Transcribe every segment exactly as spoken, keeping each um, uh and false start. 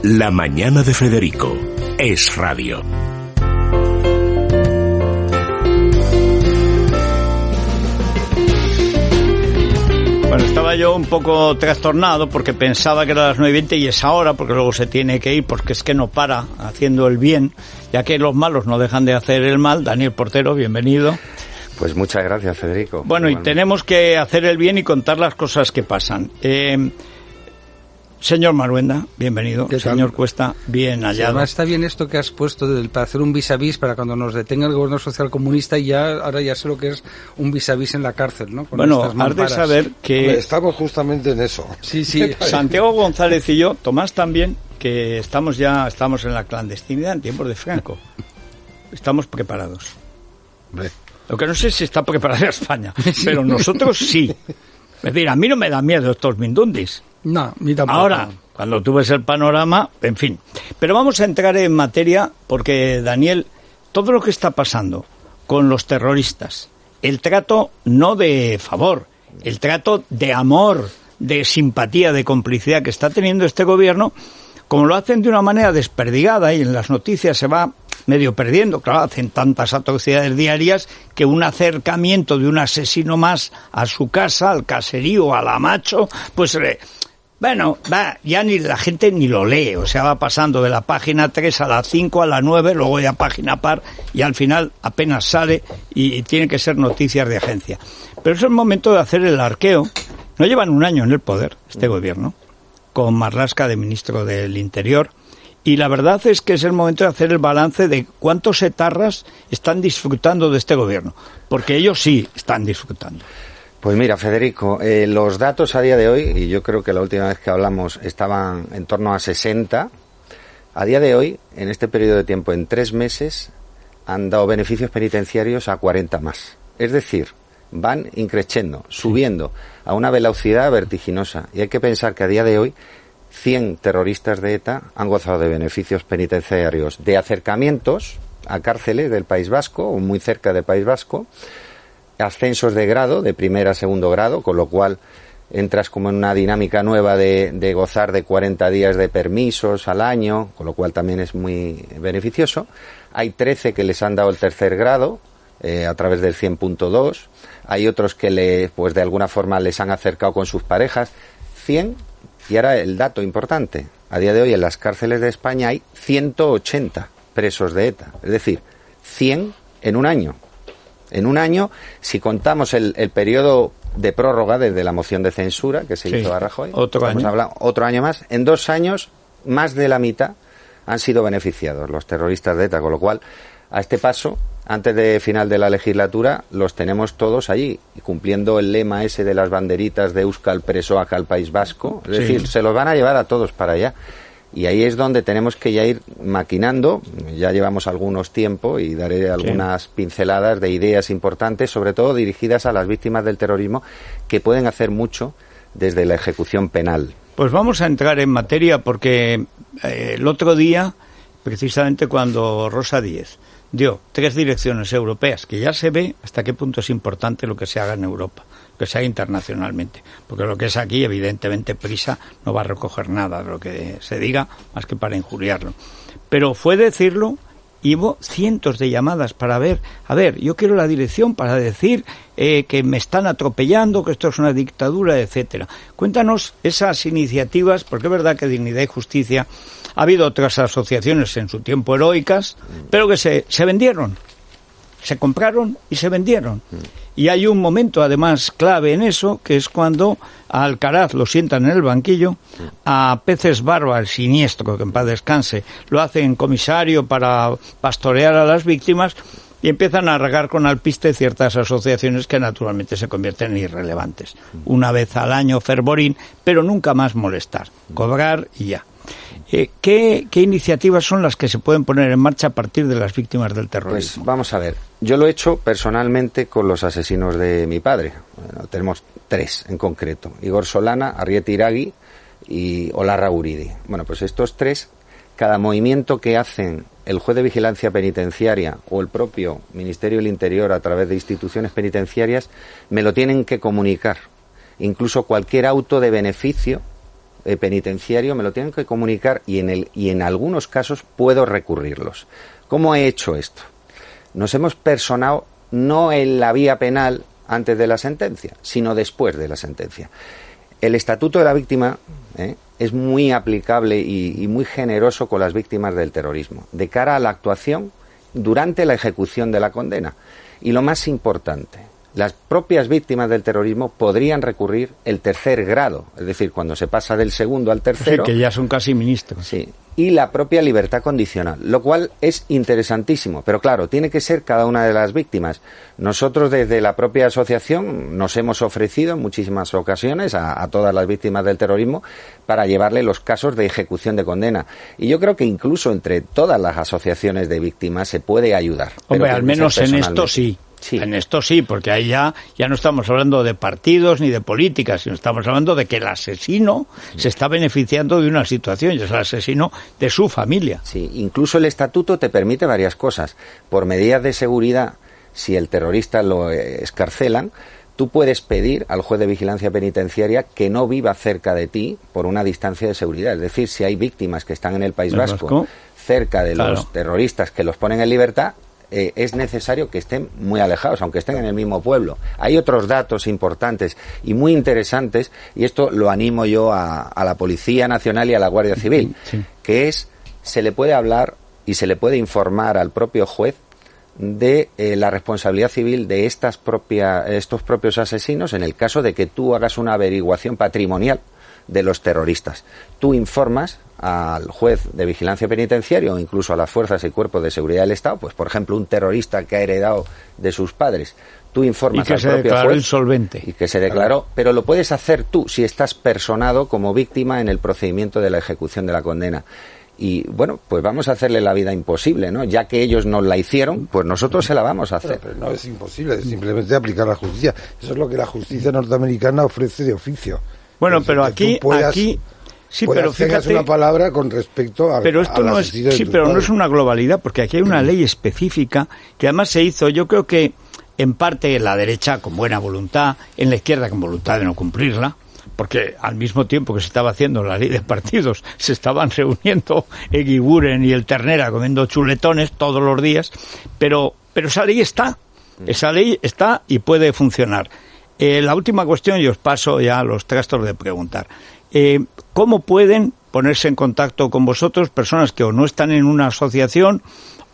La mañana de Federico es radio. Bueno, estaba yo un poco trastornado porque pensaba que era las nueve y veinte y es ahora, porque luego se tiene que ir, porque es que no para haciendo el bien, ya que los malos no dejan de hacer el mal. Daniel Portero, bienvenido. Pues muchas gracias, Federico. Bueno, y tenemos que hacer el bien y contar las cosas que pasan. Eh, señor Maruenda, bienvenido. Señor Cuesta, bien hallado. Además está bien esto que has puesto del, para hacer un vis a vis para cuando nos detenga el gobierno social comunista, y ya ahora ya sé lo que es un vis a vis en la cárcel, ¿no? Con bueno, has de saber que... Hombre, estamos justamente en eso. Sí, sí. Santiago González y yo, Tomás también, que estamos ya estamos en la clandestinidad en tiempos de Franco. Estamos preparados. Hombre. Lo que no sé si está preparada España, pero nosotros sí. Es decir, a mí no me da miedo estos mindundis. No, ni tampoco. Ahora, cuando tú ves el panorama, en fin. Pero vamos a entrar en materia porque, Daniel, todo lo que está pasando con los terroristas, el trato no de favor, el trato de amor, de simpatía, de complicidad que está teniendo este gobierno, como lo hacen de una manera desperdigada y en las noticias se va medio perdiendo, claro, hacen tantas atrocidades diarias que un acercamiento de un asesino más a su casa, al caserío, a la Macho, pues eh, bueno, va, ya ni la gente ni lo lee, o sea, va pasando de la página tres a la cinco, a la nueve, luego ya página par, y al final apenas sale y, y tiene que ser noticias de agencia. Pero es el momento de hacer el arqueo. No llevan un año en el poder este gobierno, con Marlaska de ministro del Interior, y la verdad es que es el momento de hacer el balance de cuántos etarras están disfrutando de este gobierno, porque ellos sí están disfrutando. Pues mira, Federico, eh, los datos a día de hoy, y yo creo que la última vez que hablamos estaban en torno a sesenta, a día de hoy, en este periodo de tiempo, en tres meses, han dado beneficios penitenciarios a cuarenta más. Es decir, van increciendo, subiendo a una velocidad vertiginosa. Y hay que pensar que a día de hoy cien terroristas de ETA han gozado de beneficios penitenciarios, de acercamientos a cárceles del País Vasco o muy cerca del País Vasco, ascensos de grado, de primer a segundo grado, con lo cual entras como en una dinámica nueva de, de gozar de cuarenta días de permisos al año, con lo cual también es muy beneficioso. Hay trece que les han dado el tercer grado eh, a través del cien punto dos. Hay otros que le, pues de alguna forma les han acercado con sus parejas. cien. Y ahora el dato importante, a día de hoy en las cárceles de España hay ciento ochenta presos de ETA, es decir, cien en un año. En un año, si contamos el, el periodo de prórroga desde la moción de censura que se sí, hizo a Rajoy, otro año. Hablando, otro año más, en dos años más de la mitad han sido beneficiados los terroristas de ETA, con lo cual a este paso, antes de final de la legislatura, los tenemos todos allí, cumpliendo el lema ese de las banderitas de Euskal Presoak al País Vasco. Es sí. decir, se los van a llevar a todos para allá. Y ahí es donde tenemos que ya ir maquinando. Ya llevamos algunos tiempo y daré algunas sí. pinceladas de ideas importantes, sobre todo dirigidas a las víctimas del terrorismo, que pueden hacer mucho desde la ejecución penal. Pues vamos a entrar en materia porque eh, el otro día, precisamente cuando Rosa Díez dio tres direcciones europeas, que ya se ve hasta qué punto es importante lo que se haga en Europa, que se haga internacionalmente, porque lo que es aquí, evidentemente, Prisa no va a recoger nada de lo que se diga, más que para injuriarlo. Pero fue decirlo, y hubo cientos de llamadas para ver, a ver, yo quiero la dirección para decir eh, que me están atropellando, que esto es una dictadura, etcétera. Cuéntanos esas iniciativas, porque es verdad que Dignidad y Justicia ha habido otras asociaciones en su tiempo heroicas, pero que se, se vendieron, se compraron y se vendieron. Y hay un momento, además, clave en eso, que es cuando a Alcaraz lo sientan en el banquillo, a Peces Barba, el siniestro, que en paz descanse, lo hacen comisario para pastorear a las víctimas, y empiezan a regar con alpiste ciertas asociaciones que naturalmente se convierten en irrelevantes. Una vez al año fervorín, pero nunca más molestar, cobrar y ya. Eh, ¿qué, ¿Qué iniciativas son las que se pueden poner en marcha a partir de las víctimas del terrorismo? Pues vamos a ver, yo lo he hecho personalmente con los asesinos de mi padre. Bueno, tenemos tres en concreto, Igor Solana, Arrieta Iragui y Olarra Guridi. Bueno, pues estos tres, cada movimiento que hacen el juez de vigilancia penitenciaria o el propio Ministerio del Interior a través de instituciones penitenciarias, me lo tienen que comunicar. Incluso cualquier auto de beneficio eh, penitenciario me lo tienen que comunicar y en, el, y en algunos casos puedo recurrirlos. ¿Cómo he hecho esto? Nos hemos personado no en la vía penal antes de la sentencia, sino después de la sentencia. El Estatuto de la Víctima ¿eh? es muy aplicable y, y muy generoso con las víctimas del terrorismo, de cara a la actuación durante la ejecución de la condena. Y lo más importante, las propias víctimas del terrorismo podrían recurrir el tercer grado, es decir, cuando se pasa del segundo al tercero. Sí, que ya son casi ministros. Sí, y la propia libertad condicional, lo cual es interesantísimo, pero claro, tiene que ser cada una de las víctimas. Nosotros desde la propia asociación nos hemos ofrecido en muchísimas ocasiones a, a todas las víctimas del terrorismo para llevarle los casos de ejecución de condena. Y yo creo que incluso entre todas las asociaciones de víctimas se puede ayudar. Hombre, al menos en esto sí. Sí. En esto sí, porque ahí ya, ya no estamos hablando de partidos ni de políticas, sino estamos hablando de que el asesino sí. se está beneficiando de una situación, y es el asesino de su familia. Sí, incluso el estatuto te permite varias cosas. Por medidas de seguridad, si el terrorista lo escarcelan, tú puedes pedir al juez de vigilancia penitenciaria que no viva cerca de ti por una distancia de seguridad. Es decir, si hay víctimas que están en el País Vasco, Vasco, cerca de claro. los terroristas que los ponen en libertad, Eh, es necesario que estén muy alejados, aunque estén en el mismo pueblo. Hay otros datos importantes y muy interesantes, y esto lo animo yo a, a la Policía Nacional y a la Guardia Civil, sí. que es, se le puede hablar y se le puede informar al propio juez de eh, la responsabilidad civil de estas propia, estos propios asesinos en el caso de que tú hagas una averiguación patrimonial de los terroristas. Tú informas al juez de vigilancia penitenciaria o incluso a las fuerzas y cuerpos de seguridad del Estado, pues por ejemplo un terrorista que ha heredado de sus padres, tú informas al propio juez y que se declaró insolvente y que se declaró, pero lo puedes hacer tú si estás personado como víctima en el procedimiento de la ejecución de la condena. Y bueno, pues vamos a hacerle la vida imposible, ¿no? Ya que ellos nos la hicieron, pues nosotros se la vamos a hacer. Pero, pero no es imposible, es simplemente aplicar la justicia. Eso es lo que la justicia norteamericana ofrece de oficio. Bueno, es pero aquí, puedas, aquí, sí, pero fíjate, una palabra con respecto a. Pero esto no es, sí, pero padres. no es una globalidad, porque aquí hay una ley específica que además se hizo, yo creo que en parte la derecha con buena voluntad, en la izquierda con voluntad de no cumplirla, porque al mismo tiempo que se estaba haciendo la ley de partidos, se estaban reuniendo Eguiguren y el Ternera comiendo chuletones todos los días, pero, pero esa ley está, esa ley está y puede funcionar. Eh, la última cuestión, y os paso ya a los trastos de preguntar. Eh, ¿Cómo pueden ponerse en contacto con vosotros personas que o no están en una asociación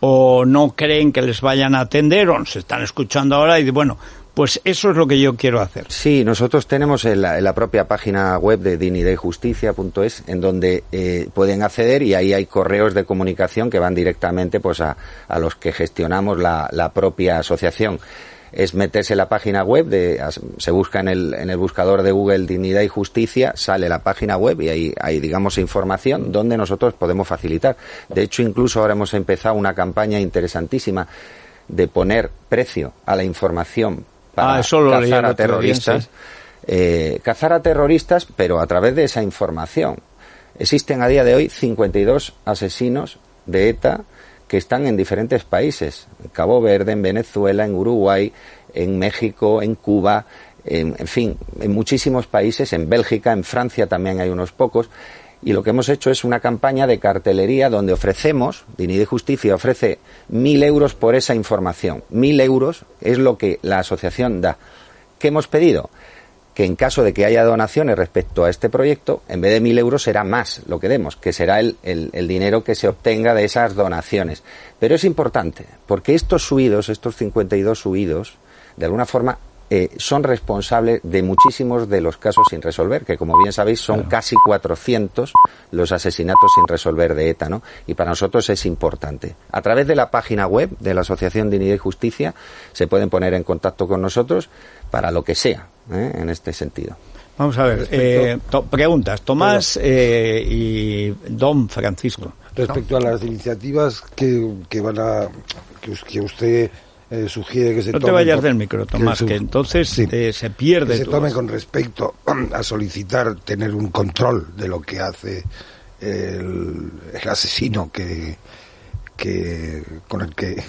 o no creen que les vayan a atender o nos están escuchando ahora y dicen, bueno, pues eso es lo que yo quiero hacer? Sí, nosotros tenemos en la, en la propia página web de dignidad y justicia punto es en donde eh, pueden acceder y ahí hay correos de comunicación que van directamente pues a, a los que gestionamos la, la propia asociación. Es meterse en la página web, de, se busca en el, en el buscador de Google Dignidad y Justicia, sale la página web y ahí hay, digamos, información donde nosotros podemos facilitar. De hecho, incluso ahora hemos empezado una campaña interesantísima de poner precio a la información para ah, eso lo cazar a terroristas. Día, sí. eh, cazar a terroristas, pero a través de esa información. Existen a día de hoy cincuenta y dos asesinos de ETA que están en diferentes países, en Cabo Verde, en Venezuela, en Uruguay, en México, en Cuba, en, en fin, en muchísimos países, en Bélgica, en Francia también hay unos pocos, y lo que hemos hecho es una campaña de cartelería donde ofrecemos, Dignidad y Justicia ofrece mil euros por esa información. Mil euros es lo que la asociación da. ¿Qué hemos pedido? Que en caso de que haya donaciones respecto a este proyecto, en vez de mil euros será más lo que demos, que será el, el, el dinero que se obtenga de esas donaciones. Pero es importante, porque estos subidos, estos cincuenta y dos subidos, de alguna forma eh, son responsables de muchísimos de los casos sin resolver, que como bien sabéis son claro. casi cuatrocientos los asesinatos sin resolver de ETA, ¿no? Y para nosotros es importante. A través de la página web de la Asociación Dignidad y Justicia se pueden poner en contacto con nosotros para lo que sea, ¿eh? En este sentido. Vamos a ver, eh, to- preguntas, Tomás eh, y Don Francisco. Respecto ¿no? a las iniciativas que, que van a que, que usted eh, sugiere que se no tomen... No te vayas por, del micro, Tomás, que, que entonces sí, eh, se pierde. Que se tomen con respecto a solicitar tener un control de lo que hace el, el asesino que, que con el que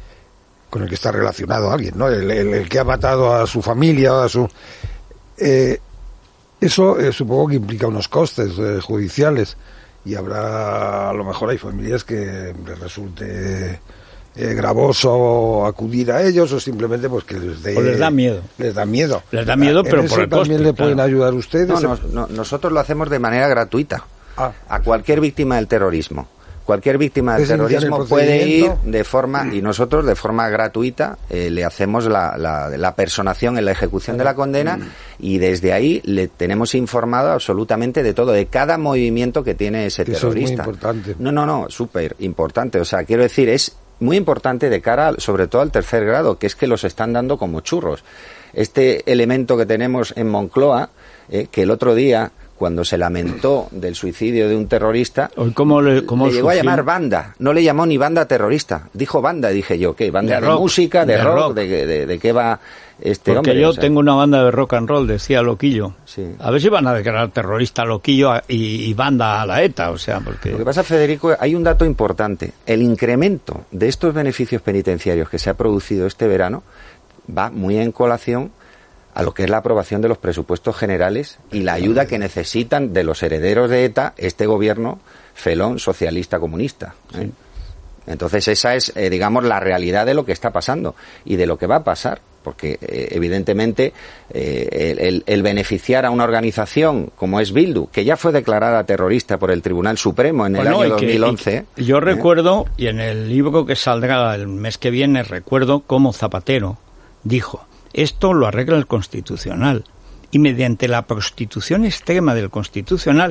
con el que está relacionado alguien, ¿no? El, el, el que ha matado a su familia o a su... Eh, Eso eh, supongo que implica unos costes eh, judiciales, y habrá, a lo mejor hay familias que les resulte eh, gravoso acudir a ellos, o simplemente pues que les dé... O les da miedo. Les da miedo. Les da miedo, pero por el también coste, le pueden claro. ayudar ustedes. No, no, no, nosotros lo hacemos de manera gratuita. Ah. A cualquier víctima del terrorismo. Cualquier víctima del ¿Es iniciar terrorismo el puede ir procedimiento? de forma, y nosotros de forma gratuita eh, le hacemos la, la, la personación en la ejecución de la condena, y desde ahí le tenemos informado absolutamente de todo, de cada movimiento que tiene ese Que eso terrorista. es muy importante. No, no, no, súper importante. O sea, quiero decir, es muy importante de cara, sobre todo al tercer grado, que es que los están dando como churros. Este elemento que tenemos en Moncloa, eh, que el otro día, cuando se lamentó del suicidio de un terrorista, Hoy, ¿cómo le, cómo le llegó a sufrió? llamar banda, no le llamó ni banda terrorista, dijo banda, dije yo, ¿qué? ¿Banda De de, rock, música, de, de rock, rock. De, de, de qué va este Porque hombre? yo O sea, tengo una banda de rock and roll, decía Loquillo. Sí. A ver si van a declarar terrorista a Loquillo a- y, y banda a la ETA, o sea, porque... Lo que pasa, Federico, hay un dato importante. El incremento de estos beneficios penitenciarios que se ha producido este verano va muy en colación a lo que es la aprobación de los presupuestos generales y la ayuda que necesitan de los herederos de ETA este gobierno felón socialista comunista, ¿eh? Sí. Entonces esa es, eh, digamos, la realidad de lo que está pasando y de lo que va a pasar, porque eh, evidentemente eh, el, el, el beneficiar a una organización como es Bildu, que ya fue declarada terrorista por el Tribunal Supremo en el Bueno, año y dos mil once. que- y que yo ¿eh? recuerdo, y en el libro que saldrá el mes que viene, recuerdo cómo Zapatero dijo, esto lo arregla el Constitucional, y mediante la prostitución extrema del Constitucional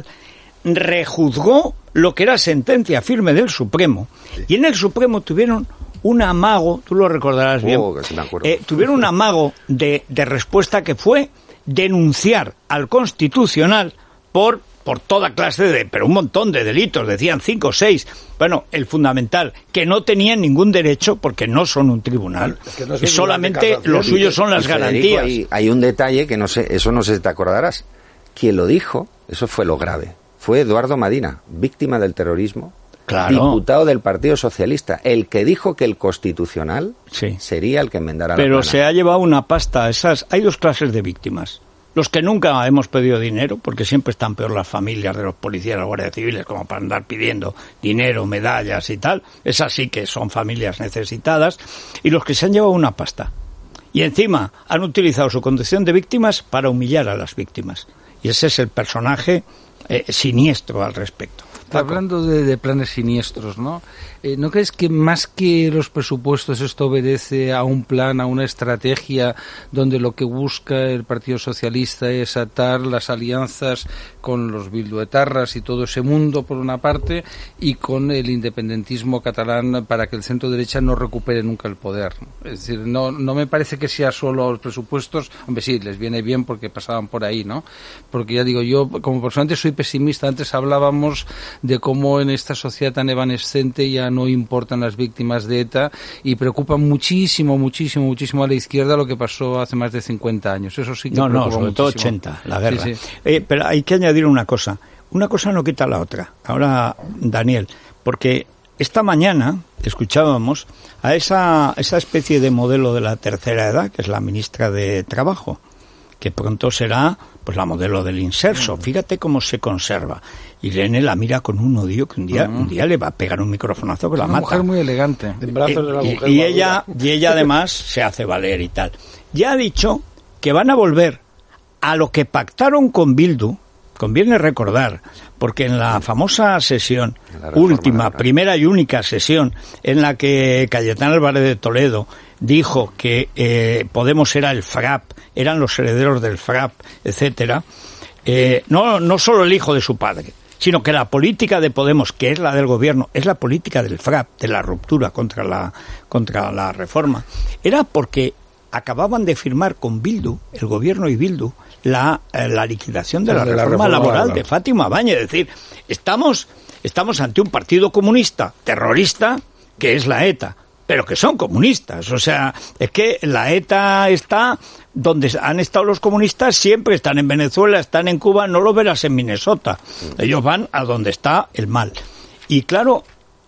rejuzgó lo que era sentencia firme del Supremo, y en el Supremo tuvieron un amago, tú lo recordarás bien, Oh, que sí me acuerdo. eh, tuvieron un amago de, de respuesta que fue denunciar al Constitucional por por toda clase de, pero un montón de delitos, decían cinco o seis. Bueno, el fundamental, que no tenían ningún derecho porque no son un tribunal. Es que no es un Y solamente tribunal de casación, lo suyo son las Y, Federico, garantías. Hay, hay un detalle que no sé, eso no sé si te acordarás. Quien lo dijo, eso fue lo grave, fue Eduardo Madina, víctima del terrorismo, Claro. diputado del Partido Socialista, el que dijo que el Constitucional Sí. sería el que enmendara la Pero plana. se ha llevado una pasta. Esas, hay dos clases de víctimas. Los que nunca hemos pedido dinero, porque siempre están peor las familias de los policías, los guardias civiles, como para andar pidiendo dinero, medallas y tal. Esas sí que son familias necesitadas. Y los que se han llevado una pasta. Y encima han utilizado su condición de víctimas para humillar a las víctimas. Y ese es el personaje eh, siniestro al respecto. Paco. Hablando de, de planes siniestros, ¿no? Eh, ¿No crees que más que los presupuestos esto obedece a un plan, a una estrategia donde lo que busca el Partido Socialista es atar las alianzas con los bilduetarras y todo ese mundo por una parte y con el independentismo catalán para que el centro derecha no recupere nunca el poder? Es decir, no, no me parece que sea solo los presupuestos, hombre sí, les viene bien porque pasaban por ahí, ¿no? Porque ya digo, yo como personalmente soy pesimista, antes hablábamos de cómo en esta sociedad tan evanescente ya no importan las víctimas de ETA y preocupa muchísimo, muchísimo, muchísimo a la izquierda lo que pasó hace más de cincuenta años. Eso sí que No, no, preocupa sobre todo muchísimo. ochenta, la guerra. Sí, sí. Eh, pero hay que añadir una cosa. Una cosa no quita la otra. Ahora, Daniel, porque esta mañana escuchábamos a esa, esa especie de modelo de la tercera edad, que es la ministra de Trabajo, que pronto será pues la modelo del inserso. Fíjate cómo se conserva. Irene la mira con un odio que un día, un día le va a pegar un microfonazo que Es la una mata. mujer muy elegante. En brazos de la Y- mujer y, madura. ella y ella además se hace valer y tal. Ya ha dicho que van a volver a lo que pactaron con Bildu. Conviene recordar, porque en la famosa sesión La reforma última, laboral. primera y única sesión en la que Cayetano Álvarez de Toledo dijo que eh, Podemos era el FRAP, eran los herederos del FRAP, etcétera, eh, no, no solo el hijo de su padre, sino que la política de Podemos, que es la del gobierno, es la política del FRAP, de la ruptura contra la, contra la reforma. Era porque acababan de firmar con Bildu, el gobierno y Bildu, la, eh, la liquidación de la, De la reforma, reforma laboral laboral. de Fátima Báñez. Es decir, estamos, estamos ante un partido comunista terrorista, que es la ETA, pero que son comunistas. O sea, es que la ETA está donde han estado los comunistas siempre, están en Venezuela, están en Cuba, no lo verás en Minnesota. Ellos van a donde está el mal. Y claro,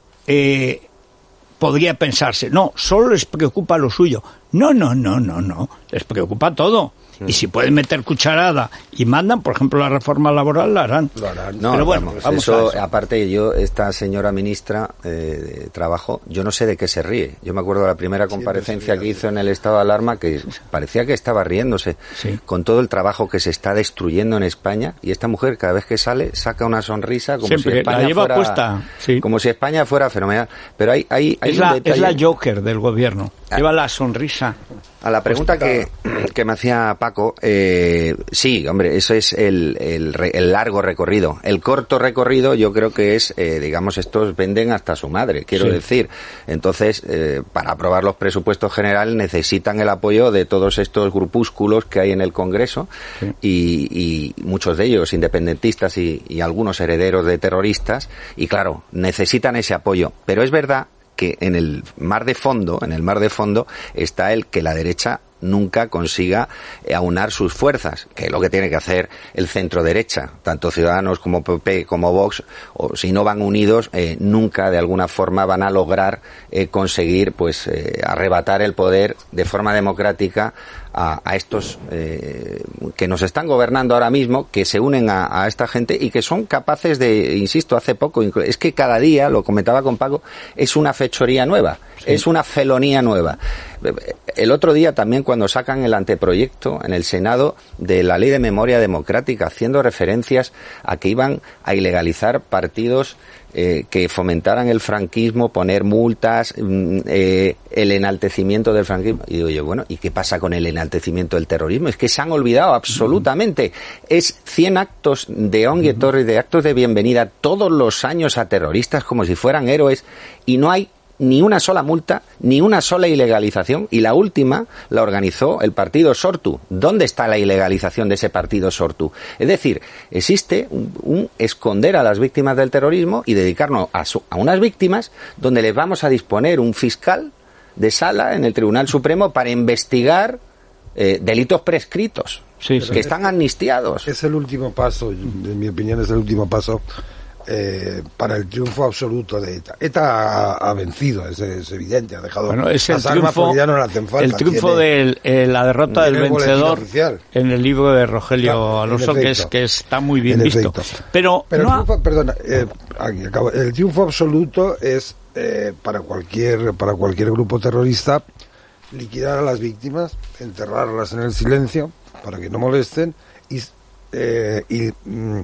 eh, podría pensarse, no, solo les preocupa lo suyo. No, no, no, no, no, les preocupa todo. Y si pueden meter cucharada y mandan, por ejemplo, la reforma laboral, la harán. Lo harán. No, pero bueno, vamos, vamos eso, a eso. aparte yo, esta señora ministra eh, de Trabajo, yo no sé de qué se ríe. Yo me acuerdo de la primera comparecencia que hizo en el estado de alarma, que parecía que estaba riéndose Sí. con todo el trabajo que se está destruyendo en España, y esta mujer cada vez que sale saca una sonrisa como Siempre, si la España lleva fuera puesta, sí. como si España fuera fenomenal. Pero hay, hay, hay Es un la, detalle. es la Joker del gobierno. Lleva la sonrisa. A la pregunta que, que me hacía Paco, eh, sí, hombre, eso es el, el, re- el largo recorrido. El corto recorrido yo creo que es, eh, digamos, estos venden hasta su madre, quiero Sí. decir. Entonces, eh, para aprobar los presupuestos generales necesitan el apoyo de todos estos grupúsculos que hay en el Congreso, Sí. y, y muchos de ellos independentistas y, y algunos herederos de terroristas, y claro, necesitan ese apoyo. Pero es verdad que en el mar de fondo, en el mar de fondo está el que la derecha nunca consiga aunar sus fuerzas, que es lo que tiene que hacer el centro derecha, tanto Ciudadanos como P P como Vox, o si no van unidos, eh, nunca de alguna forma van a lograr eh, conseguir pues eh, arrebatar el poder de forma democrática a, a estos eh, que nos están gobernando ahora mismo, que se unen a, a esta gente y que son capaces de, insisto, hace poco, es que cada día, lo comentaba con Paco, es una fechoría nueva, sí. Es una felonía nueva. El otro día también, cuando sacan el anteproyecto en el Senado de la Ley de Memoria Democrática, haciendo referencias a que iban a ilegalizar partidos eh, que fomentaran el franquismo, poner multas, eh, el enaltecimiento del franquismo. Y digo yo, bueno, ¿y qué pasa con el enaltecimiento del terrorismo? Es que se han olvidado absolutamente. Es cien actos de ongi etorri, de actos de bienvenida todos los años a terroristas como si fueran héroes, y no hay ni una sola multa, ni una sola ilegalización, y la última la organizó el partido Sortu. ¿Dónde está la ilegalización de ese partido Sortu? Es decir, existe un, un esconder a las víctimas del terrorismo y dedicarnos a, su, a unas víctimas donde les vamos a disponer un fiscal de sala en el Tribunal Supremo para investigar eh, delitos prescritos, Sí, sí. que están amnistiados. Es el último paso, en mi opinión es el último paso Eh, para el triunfo absoluto de ETA. ETA ha, ha vencido, es, es evidente, ha dejado Bueno, es el las armas triunfo, porque ya no le hacen falta. el triunfo Tiene, de la derrota del tiene el boletín vencedor oficial. en el libro de Rogelio Claro, Alonso, en que es efecto. que está muy bien En visto. efecto. Pero, Pero no el ha- triunfo, perdona, eh, aquí acabo. El triunfo absoluto es eh, para cualquier para cualquier grupo terrorista liquidar a las víctimas, enterrarlas en el silencio para que no molesten y eh, y mm,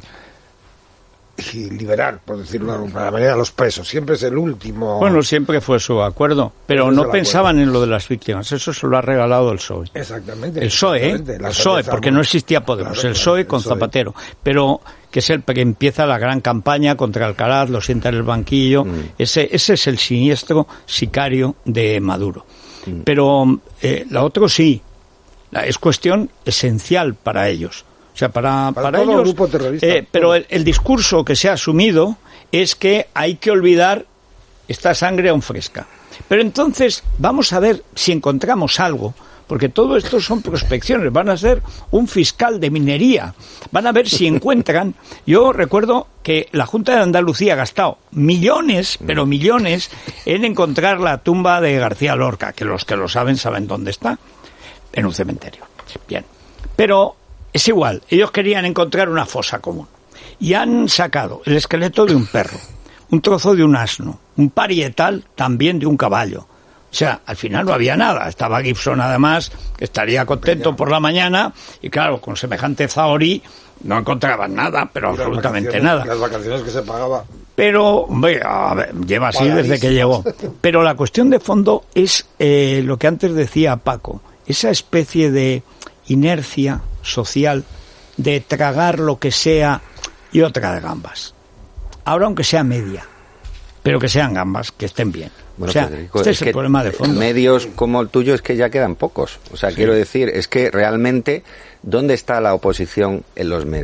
y liberar, por decirlo de alguna manera, a los presos. Siempre es el último. Bueno, siempre fue su acuerdo, pero Ese no es el pensaban en lo de las víctimas. Eso se lo ha regalado el P S O E. Exactamente. El P S O E, ¿eh? exactamente. El Las P S O E, empezamos. porque no existía Podemos. Claro, el P S O E claro, con el P S O E. Zapatero. Pero que es el que empieza la gran campaña contra Alcaraz, lo sienta en el banquillo. Mm. Ese, ese es el siniestro sicario de Maduro. Mm. Pero eh, la otra sí, la, es cuestión esencial para ellos. O sea, para, Para para todo ellos. grupo terrorista, eh, pero todo. el, el discurso que se ha asumido es que hay que olvidar esta sangre aún fresca. Pero entonces vamos a ver si encontramos algo, porque todo esto son prospecciones, van a ser un fiscal de minería, van a ver si encuentran. Yo recuerdo que la Junta de Andalucía ha gastado millones, pero millones, en encontrar la tumba de García Lorca, que los que lo saben saben dónde está, en un cementerio. Bien, pero es igual, ellos querían encontrar una fosa común y han sacado el esqueleto de un perro, un trozo de un asno, un parietal también de un caballo. O sea, al final no había nada. Estaba Gibson, además, que estaría contento por la mañana, y claro, con semejante zahorí no encontraban nada, pero Y las absolutamente vacaciones- nada. Las vacaciones que se pagaba. Pero, hombre, a ver, lleva así desde que llegó. Pagadísimas. Pero la cuestión de fondo es eh, lo que antes decía Paco, esa especie de inercia social de tragar lo que sea y otra de gambas. Ahora, aunque sea media, pero que sean gambas, que estén bien. Bueno, o sea, Federico, este es es el que problema de fondo. medios como el tuyo es que ya quedan pocos. O sea, Sí. quiero decir, es que realmente, ¿dónde está la oposición en los medios?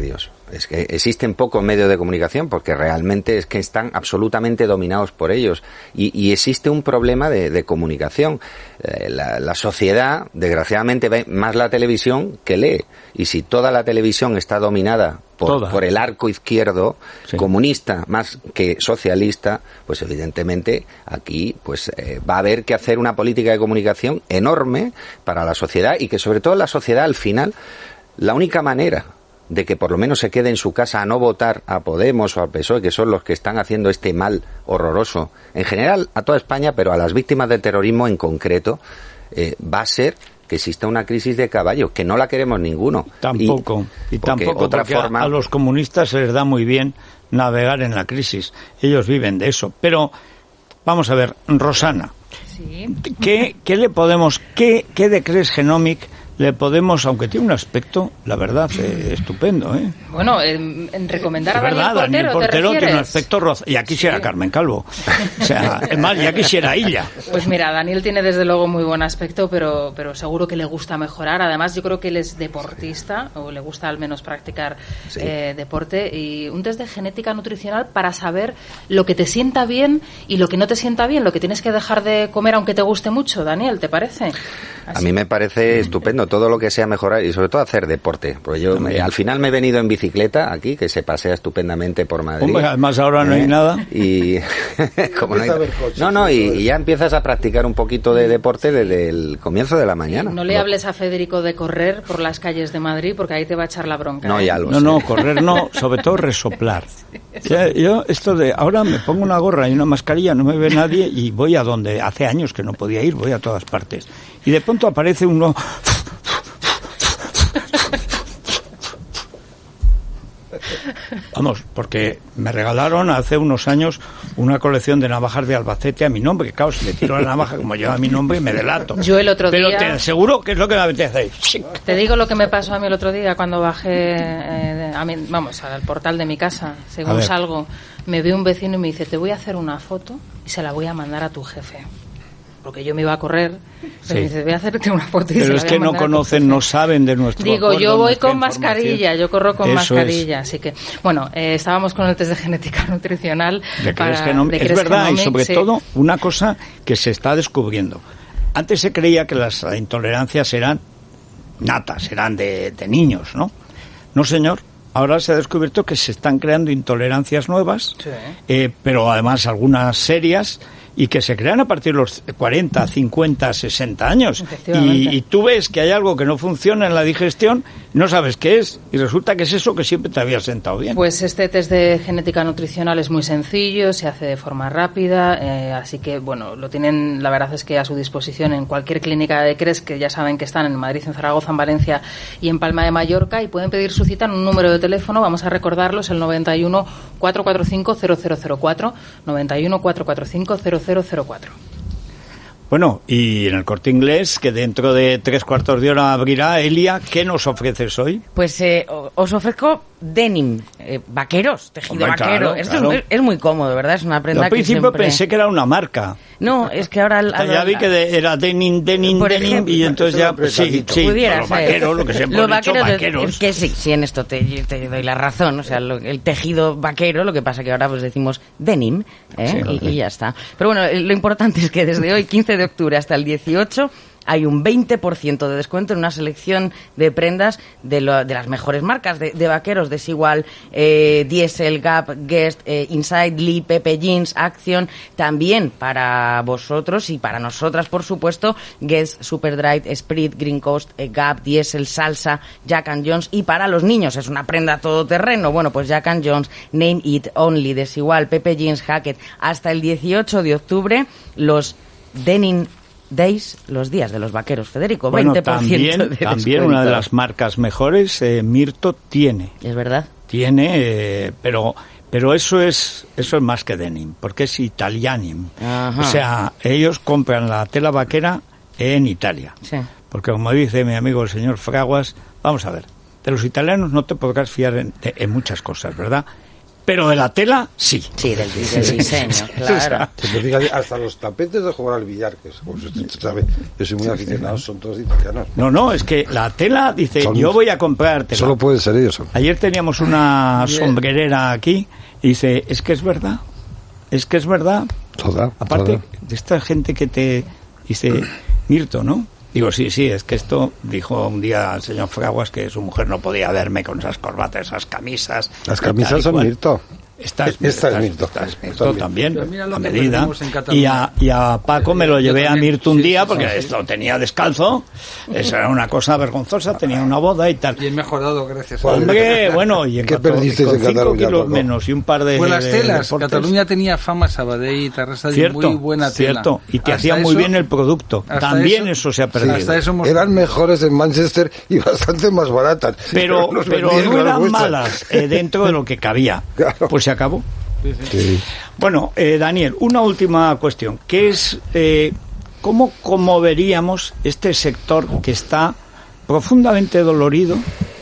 es que existen pocos medios de comunicación porque realmente es que están absolutamente dominados por ellos y, y existe un problema de, de comunicación. Eh, la, la sociedad, desgraciadamente, ve más la televisión que lee, y si toda la televisión está dominada por, por el arco izquierdo, sí, comunista más que socialista, pues evidentemente aquí pues eh, va a haber que hacer una política de comunicación enorme para la sociedad, y que sobre todo la sociedad al final, la única manera de que por lo menos se quede en su casa a no votar a Podemos o al P S O E, que son los que están haciendo este mal horroroso, en general a toda España, pero a las víctimas del terrorismo en concreto, eh, va a ser que exista una crisis de caballo, que no la queremos ninguno. Tampoco, y, y tampoco otra porque forma... a, a los comunistas se les da muy bien navegar en la crisis. Ellos viven de eso. Pero, vamos a ver, Rosana, sí. ¿qué, qué le podemos, qué, qué de Cres Genomic le podemos, aunque tiene un aspecto, la verdad, eh, estupendo, ¿eh? Bueno, en, en recomendar a Daniel Portero, Daniel Portero ¿te tiene un aspecto roza, y aquí quisiera sí. Carmen Calvo. O sea, es más, ya quisiera ella. Pues mira, Daniel tiene desde luego muy buen aspecto, pero, pero seguro que le gusta mejorar. Además, yo creo que él es deportista, o le gusta al menos practicar sí. eh, deporte, y un test de genética nutricional para saber lo que te sienta bien y lo que no te sienta bien, lo que tienes que dejar de comer aunque te guste mucho. Daniel, ¿te parece? Así. A mí me parece estupendo todo lo que sea mejorar, y sobre todo hacer deporte, porque yo me, al final me he venido en bicicleta aquí, que se pasea estupendamente por Madrid. Hombre, además ahora no eh, hay nada. Y como no, hay, no, no, y, y ya empiezas a practicar un poquito de deporte desde el comienzo de la mañana. No le hables a Federico de correr por las calles de Madrid, porque ahí te va a echar la bronca. No, ¿eh? ya lo no, sé. no, correr no, sobre todo resoplar. O sea, yo esto de ahora me pongo una gorra y una mascarilla, no me ve nadie y voy a donde hace años que no podía ir, voy a todas partes. Y de pronto aparece uno... Vamos, porque me regalaron hace unos años una colección de navajas de Albacete a mi nombre, que claro, si le tiro la navaja como lleva mi nombre me delato. Yo el otro Pero día... te aseguro que es lo que me apetece. Te digo lo que me pasó a mí el otro día cuando bajé, eh, a mí, vamos, al portal de mi casa, según salgo, me ve un vecino y me dice, te voy a hacer una foto y se la voy a mandar a tu jefe. Porque yo me iba a correr, pero sí. me dice, voy a hacerte una foto y pero se la es voy a que no conocen, no saben de nuestro Digo, acuerdo, yo voy con mascarilla, yo corro con Eso mascarilla, es. Así que, bueno, eh, estábamos con el test de genética nutricional. De para, Genomic, de es verdad, Genomic, y sobre sí. todo una cosa que se está descubriendo. Antes se creía que las intolerancias eran natas, eran de, de niños, ¿no? No, señor. Ahora se ha descubierto que se están creando intolerancias nuevas, sí. eh, pero además algunas serias, y que se crean a partir de los cuarenta, cincuenta, sesenta años. Y, y tú ves que hay algo que no funciona en la digestión, no sabes qué es, y resulta que es eso que siempre te había sentado bien. Pues este test de genética nutricional es muy sencillo, se hace de forma rápida, eh, así que, bueno, lo tienen, la verdad es que a su disposición en cualquier clínica de Cres, que ya saben que están en Madrid, en Zaragoza, en Valencia y en Palma de Mallorca, y pueden pedir su cita en un número de teléfono, vamos a recordarlos, el noventa y uno, cuatrocientos cuarenta y cinco, cero cero cero cuatro, noventa y uno, cuatrocientos cuarenta y cinco, cero cero cero cuatro. Bueno, y en el Corte Inglés, que dentro de tres cuartos de hora abrirá, Elia, ¿qué nos ofreces hoy? Pues eh, os ofrezco denim, eh, vaqueros, tejido Hombre, vaquero. claro, Esto claro. Es, es muy cómodo, ¿verdad? Es una prenda Yo al principio que siempre... pensé que era una marca. No, es que ahora... O sea, ya vi que de, era denim, denim, Por denim, ejemplo, y entonces ya... Sí, sí, pudiera los ser. vaqueros, lo que siempre Los han dicho, vaqueros, vaqueros. Es que sí, sí, en esto te, te doy la razón. O sea, lo, el tejido vaquero, lo que pasa que ahora pues decimos denim, ¿eh? Sí, y, okay. y ya está. Pero bueno, lo importante es que desde hoy, quince de octubre hasta el dieciocho... hay un veinte por ciento de descuento en una selección de prendas de, lo, de las mejores marcas de, de vaqueros, Desigual, eh, Diesel, Gap, Guest, eh, Inside, Lee, Pepe Jeans, Action. También para vosotros y para nosotras, por supuesto, Guest, Superdry, Esprit, Green Coast, eh, Gap, Diesel, Salsa, Jack and Jones. Y para los niños es una prenda todoterreno. Bueno, pues Jack and Jones, Name It, Only, Desigual, Pepe Jeans, Hackett. Hasta el dieciocho de octubre, los Denim Days, los días de los vaqueros, Federico, bueno, veinte por ciento también, de también descuento. Una de las marcas mejores, eh, Mirto, tiene. Es verdad. Tiene, eh, pero pero eso es eso es más que denim, porque es italianim. Ajá. O sea, ellos compran la tela vaquera en Italia. Sí. Porque como dice mi amigo el señor Fraguas, vamos a ver, de los italianos no te podrás fiar en, de, en muchas cosas, ¿verdad? pero de la tela, sí. Sí, del, del diseño, claro. Hasta los tapetes de jugar al billar, que como usted sabe, yo soy muy aficionado, son todos italianos. No, no, es que la tela, dice, son, yo voy a comprar tela. Solo pueden ser ellos. Son. Ayer teníamos una sombrerera aquí y dice, es que es verdad, es que es verdad. Toda, Aparte toda. de esta gente que te dice, Mirto, ¿no? Digo, sí, sí, es que esto, dijo un día el señor Fraguas que su mujer no podía verme con esas corbatas, esas camisas. Las camisas son Mirto. Esta es, esta es Mirto. Esta es Mirto también, a medida. En y, a, y a Paco me lo llevé a Mirto un día porque sí, sí, esto tenía descalzo. Eso era una cosa vergonzosa, tenía una boda y tal. Y he mejorado gracias a Hombre, bueno, y en ¿qué cuatro, perdiste con en cinco Cataluña, kilos Paco? menos y un par de. Pues las telas. De Cataluña tenía fama, Sabadell y Tarrasa, de cierto, muy buena tela. Cierto, y te hasta hacía eso, muy bien el producto. También eso, eso se ha perdido. Sí, hasta eso hemos... Eran mejores en Manchester y bastante más baratas. Pero, pero, pero no eran malas eh, dentro de lo que cabía. Claro. Pues se acabó. Sí, sí. Sí. Bueno, eh, Daniel, una última cuestión, que es eh, ¿cómo, cómo veríamos este sector que está profundamente dolorido,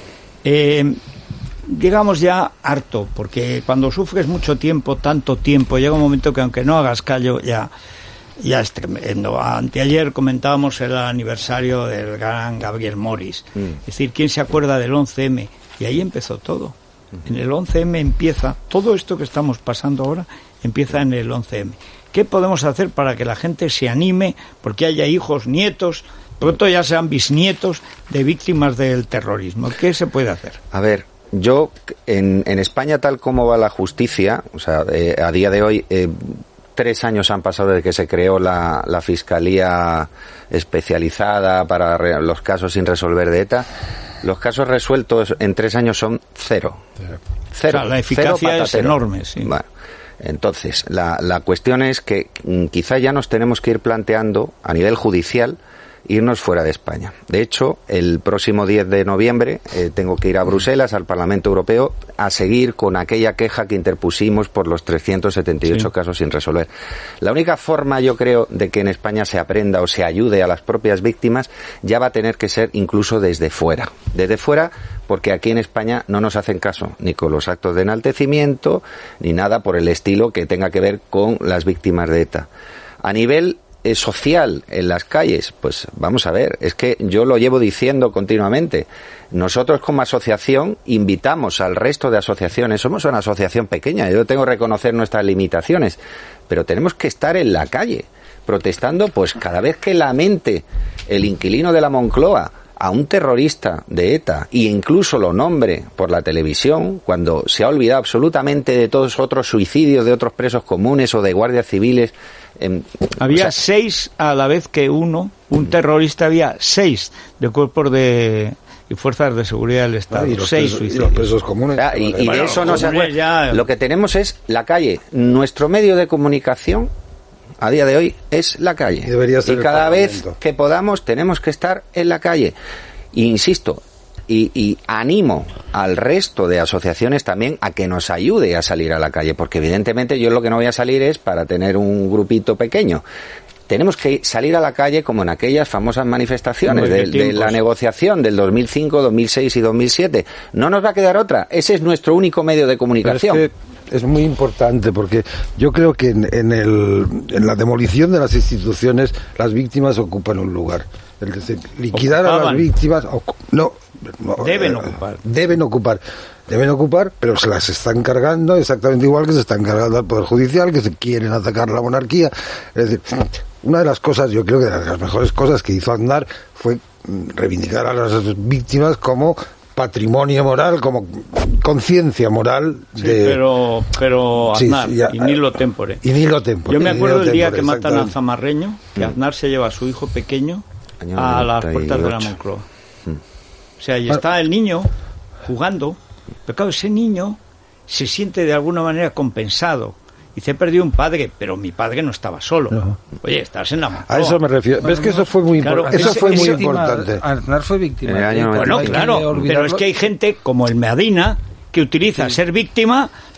eh, digamos ya harto, porque cuando sufres mucho tiempo, tanto tiempo, llega un momento que aunque no hagas callo, ya, ya es tremendo. Anteayer comentábamos el aniversario del gran Gabriel Morris, mm. es decir, ¿quién se acuerda del once eme? Y ahí empezó todo. En el once eme empieza, todo esto que estamos pasando ahora, empieza en el once eme. ¿Qué podemos hacer para que la gente se anime, porque haya hijos, nietos, pronto ya sean bisnietos de víctimas del terrorismo? ¿Qué se puede hacer? A ver, yo, en, en España, tal como va la justicia, o sea, eh, a día de hoy, eh, tres años han pasado desde que se creó la, la Fiscalía especializada para re, los casos sin resolver de ETA. Los casos resueltos en tres años son cero. Cero. O sea, la eficacia es enorme, sí. Bueno, entonces, la, la cuestión es que quizá ya nos tenemos que ir planteando a nivel judicial irnos fuera de España. De hecho, el próximo diez de noviembre eh, tengo que ir a Bruselas, al Parlamento Europeo, a seguir con aquella queja que interpusimos por los trescientos setenta y ocho sí. casos sin resolver. La única forma, yo creo, de que en España se aprenda o se ayude a las propias víctimas ya va a tener que ser incluso desde fuera. Desde fuera, porque aquí en España no nos hacen caso ni con los actos de enaltecimiento ni nada por el estilo que tenga que ver con las víctimas de ETA. A nivel eh, social en las calles, pues vamos a ver, es que yo lo llevo diciendo continuamente. Nosotros como asociación invitamos al resto de asociaciones, somos una asociación pequeña, yo tengo que reconocer nuestras limitaciones, pero tenemos que estar en la calle protestando, pues cada vez que lamente el inquilino de la Moncloa a un terrorista de ETA e incluso lo nombre por la televisión, cuando se ha olvidado absolutamente de todos otros suicidios de otros presos comunes o de guardias civiles. Eh, había o sea, seis a la vez que uno, un terrorista, había seis de cuerpos de y fuerzas de seguridad del Estado, ah, y los seis presos, suicidios. Y los presos comunes. O sea, y, y bueno, de eso no se acuerda. Ya... Lo que tenemos es la calle. Nuestro medio de comunicación a día de hoy es la calle. Y, debería ser y cada el vez que podamos tenemos que estar en la calle. E insisto, y, y animo al resto de asociaciones también a que nos ayude a salir a la calle, porque evidentemente yo lo que no voy a salir es para tener un grupito pequeño. Tenemos que salir a la calle como en aquellas famosas manifestaciones de, de la negociación del dos mil cinco, dos mil seis y dos mil siete. No nos va a quedar otra. Ese es nuestro único medio de comunicación. Pero es que es muy importante porque yo creo que en, en, el, en la demolición de las instituciones las víctimas ocupan un lugar. El decir, liquidar Ocupaban. a las víctimas no, no deben eh, ocupar deben ocupar deben ocupar pero se las están cargando exactamente igual que se están cargando al Poder Judicial, que se quieren atacar la monarquía. Es decir, una de las cosas, yo creo que de las mejores cosas que hizo Aznar fue reivindicar a las víctimas como patrimonio moral, como conciencia moral de... Sí, pero, pero Aznar, sí, sí, ya, y ni lo tempore. Y ni lo tempore. Yo me acuerdo del día que matan exactamente. a Zamarreño, que Aznar se lleva a su hijo pequeño a las puertas de la Moncloa. Hmm. O sea, y está el niño jugando, pero claro, ese niño se siente de alguna manera compensado. Dice, he perdido un padre, pero mi padre no estaba solo. No. Oye, estás en la Moncloa. A eso me refiero. ¿Ves que eso fue muy claro, importante? Eso ese, fue ese muy víctima, importante. Aznar fue víctima. En el año bueno, claro, pero es que hay gente como el Medina que utiliza sí. ser víctima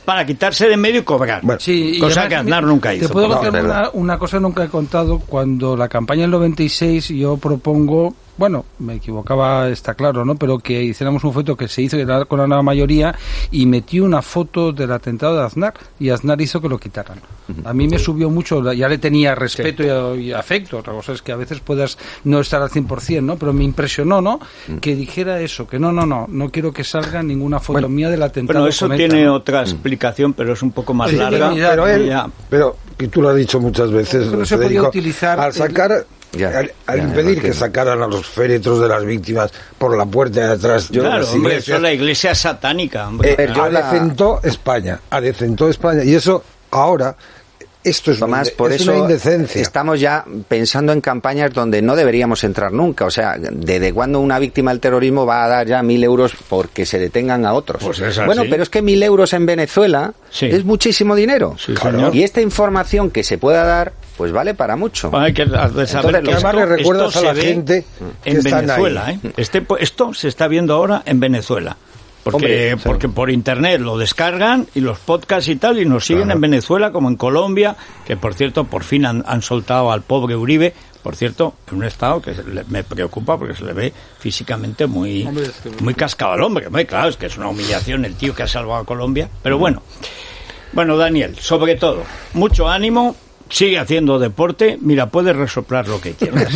para quitarse de medio y cobrar. Bueno, sí, cosa además, que Aznar nunca hizo. Te puedo no, contar una, una cosa que nunca he contado. Cuando la campaña del noventa y seis yo propongo, bueno, me equivocaba, está claro, ¿no? Pero que hiciéramos un foto que se hizo con la nueva mayoría y metí una foto del atentado de Aznar y Aznar hizo que lo quitaran. A mí me subió mucho, ya le tenía respeto sí. y, y afecto. Otra cosa es que a veces puedas no estar al cien por ciento, ¿no? Pero me impresionó, ¿no? Que dijera eso, que no, no, no, no quiero que salga ninguna foto bueno, mía del atentado. Bueno, eso cometa, tiene ¿no? otra explicación, pero es un poco más sí, larga. Pero él, ya. pero y tú lo has dicho muchas veces, no se podía utilizar al sacar... El... Ya, al, al ya, impedir ya, que sacaran a los féretros de las víctimas por la puerta de atrás de claro, las hombre, iglesias, eso es la iglesia satánica, hombre. eh, yo la- adecentó España, adecentó España, y eso ahora, esto es, Tomás, una, por es eso una indecencia. estamos ya pensando en campañas donde no deberíamos entrar nunca. O sea, ¿desde cuándo una víctima del terrorismo va a dar ya mil euros porque se detengan a otros? Pues es así. Bueno, pero es que mil euros en Venezuela Sí. es muchísimo dinero. Sí, señor. Y esta información que se pueda dar, pues vale para mucho. Bueno, hay que de saber Entonces, que además esto, le recuerdas esto a la se ve gente que en están Venezuela, ahí. ¿eh? Este, esto se está viendo ahora en Venezuela. Porque, Hombre, sí. porque por internet lo descargan y los podcasts y tal y nos siguen Claro. en Venezuela como en Colombia, que por cierto por fin han, han soltado al pobre Uribe, por cierto, en un estado que se le- me preocupa porque se le ve físicamente muy, Hombre, es que- muy cascado al hombre. Muy claro, es que es una humillación el tío que ha salvado a Colombia. Pero bueno, bueno Daniel, sobre todo, mucho ánimo. Sigue haciendo deporte, mira, puedes resoplar lo que quieras.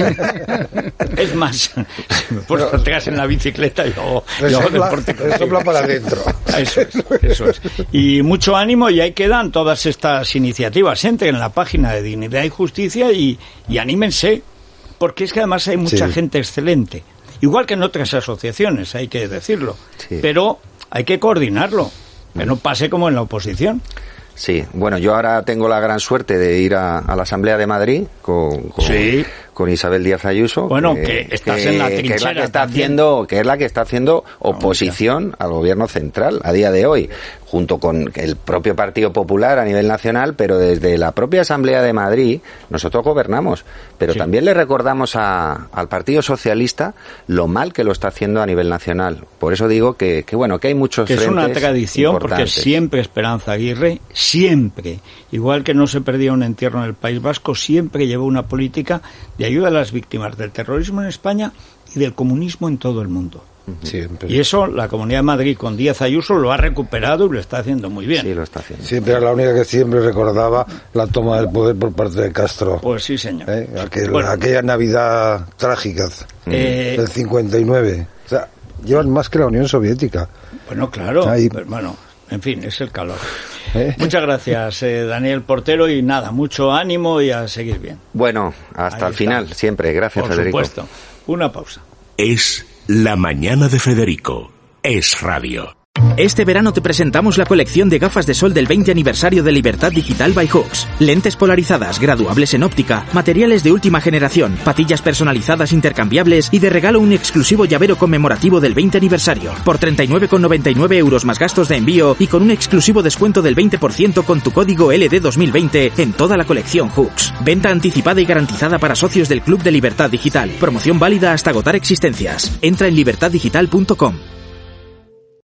Es más, si me pones atrás en la bicicleta, yo, yo hago Resopla, deporte contigo. resopla para adentro. Eso es, eso es. Y mucho ánimo, y ahí quedan todas estas iniciativas. Entren en la página de Dignidad y Justicia y, y anímense, porque es que además hay mucha Sí. gente excelente. Igual que en otras asociaciones, hay que decirlo. Sí. Pero hay que coordinarlo, que no pase como en la oposición. Sí, bueno, yo ahora tengo la gran suerte de ir a, a la Asamblea de Madrid con, con, Sí. con Isabel Díaz Ayuso. Bueno, que estás en la que es la trinchera que está también. haciendo, que es la que está haciendo oposición al gobierno central a día de hoy, junto con el propio Partido Popular a nivel nacional, pero desde la propia Asamblea de Madrid nosotros gobernamos, pero Sí. también le recordamos a, al Partido Socialista lo mal que lo está haciendo a nivel nacional. Por eso digo que, que bueno, que hay muchos Que es una frentes tradición, porque importantes. siempre Esperanza Aguirre, siempre, igual que no se perdía un entierro en el País Vasco, siempre llevó una política de ayuda a las víctimas del terrorismo en España y del comunismo en todo el mundo. Siempre. Y eso la Comunidad de Madrid con Díaz Ayuso lo ha recuperado y lo está haciendo muy bien. Sí, lo está haciendo. Siempre era la única que siempre recordaba la toma del poder por parte de Castro. Pues sí, señor. ¿Eh? Aquel- Bueno. aquella Navidad trágica Eh, del cincuenta y nueve. O sea, llevan más que la Unión Soviética. Bueno, claro, Ahí. pero bueno, en fin, es el calor. ¿Eh? Muchas gracias, eh, Daniel Portero, y nada, mucho ánimo y a seguir bien. Bueno, hasta Ahí el final, estamos. siempre. Gracias, Por Federico. supuesto. Una pausa. Es La Mañana de Federico. Es Radio. Este verano te presentamos la colección de gafas de sol del veinte aniversario de Libertad Digital by Hooks. Lentes polarizadas, graduables en óptica, materiales de última generación, patillas personalizadas intercambiables y de regalo un exclusivo llavero conmemorativo del veinte aniversario. Por treinta y nueve con noventa y nueve euros más gastos de envío y con un exclusivo descuento del veinte por ciento con tu código L D dos mil veinte en toda la colección Hooks. Venta anticipada y garantizada para socios del Club de Libertad Digital. Promoción válida hasta agotar existencias. Entra en libertad digital punto com.